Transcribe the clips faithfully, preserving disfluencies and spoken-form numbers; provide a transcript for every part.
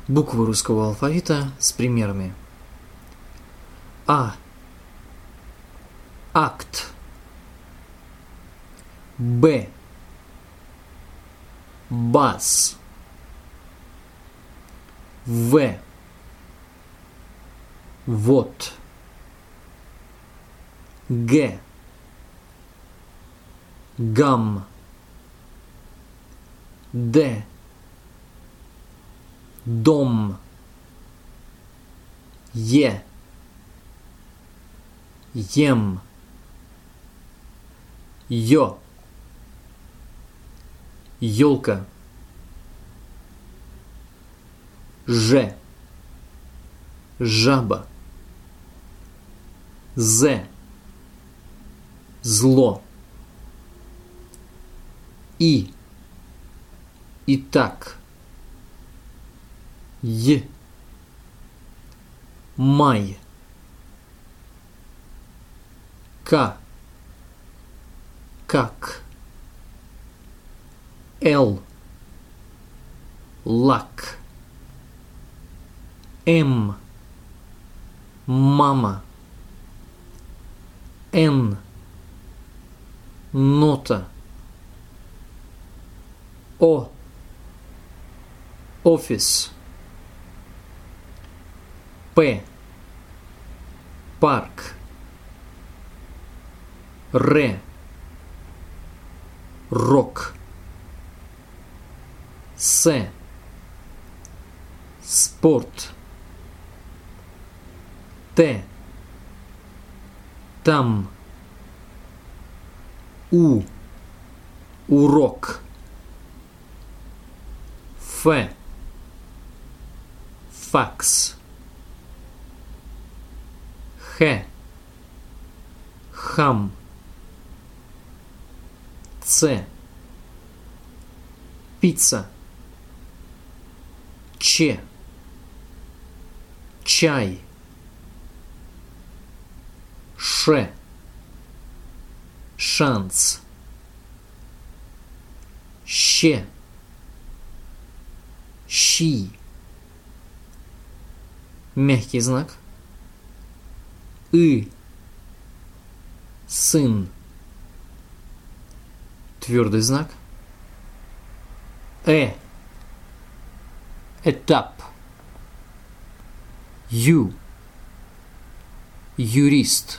Буквы русского алфавита с примерами. А. Акт. Б. Бас. В. Вот. Г. Гам. Д. Дом. Е. Ем. Ё. Ёлка. Ж. Жаба. З. Зло. И. Итак. Й. Май. К. Как. Л. Лак. М. Мама. Н. Нота. О. Офис. П. Парк. Р. Рок. С. Спорт. Т. Там. У. Урок. Ф. Факс. Х. Хам. Ц. Пицца. Ч. Чай. Ш. Шанс. Щ. Щи. Мягкий знак. И. Сын. Твердый знак. Э. Этап. Ю. Юрист.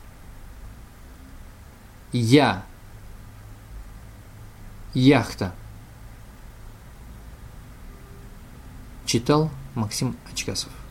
Я. Яхта. Читал Максим Очкасов.